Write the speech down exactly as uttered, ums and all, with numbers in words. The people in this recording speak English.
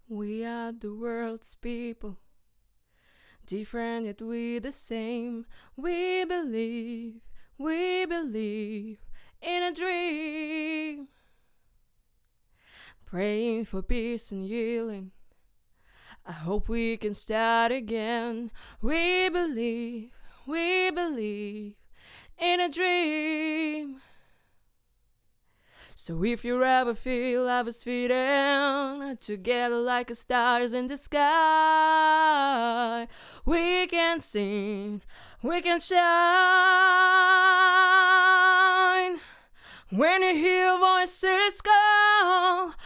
We are the world's people, different yet we the same. We believe, we believe in a dream, praying for peace and healing. I hope we can start again. We believe, we believe in a dream. So if you ever feel love is fitting together like a stars in the sky, we can sing, we can shine. When you hear voices call,